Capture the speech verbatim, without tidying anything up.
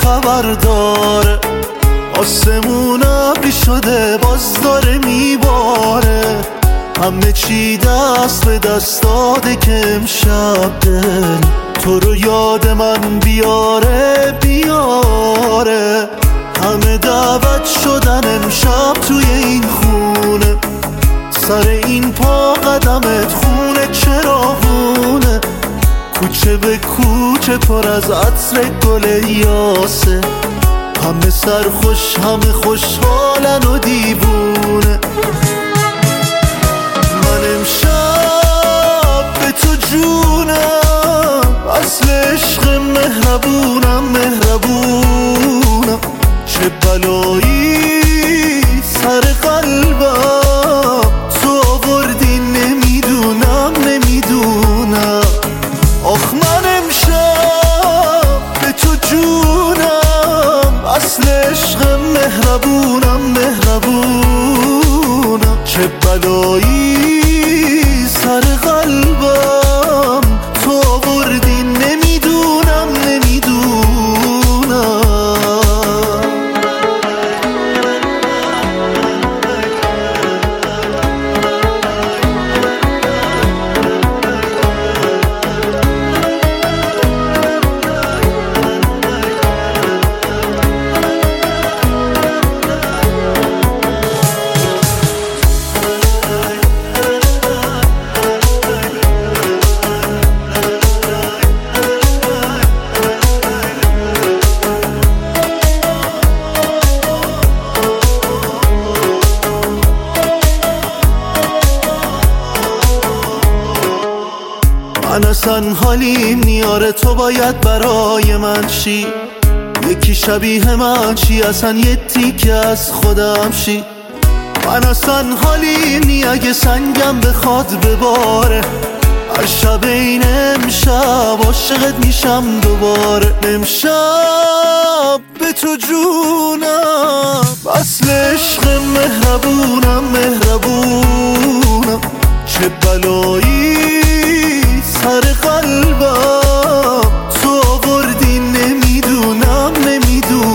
خبر داره، آسمون ابری شده باز داره میباره، همه چی دست به دست داده که امشب دل تو رو یاد من بیاره بیاره. همه دعوت شدن امشب توی این خونه، سر این پا قدمت خونه چراغونه، کوچه به کوچه پر از عطر گل یاسه، همه سرخوش همه خوشحالن و دیوونه. من امشب به تو جونم، اصل عشق مهربونم مهربونم، چه بلایی سر قلبم تو آوردی نمیدونم نمیدونم. آخ من امشب به تو جونم، اصل عشق مهربونم مهربونم، چه بلایی سر قلبم تو آوردی نمیدونم نمیدونم. من اصلا حالیم نیاره تو باید برای من شی، یکی شبیه من چی اصلا یه تیکه از خودم شی. من اصلا حالیم نی اگه سنگم بخواد بباره، هر شب این امشب عاشقت میشم دوباره. امشب به تو جونم، اصل عشق مهربونم مهربونم، چه بلایی سر قلبم تو آوردی نمیدونم نمیدونم.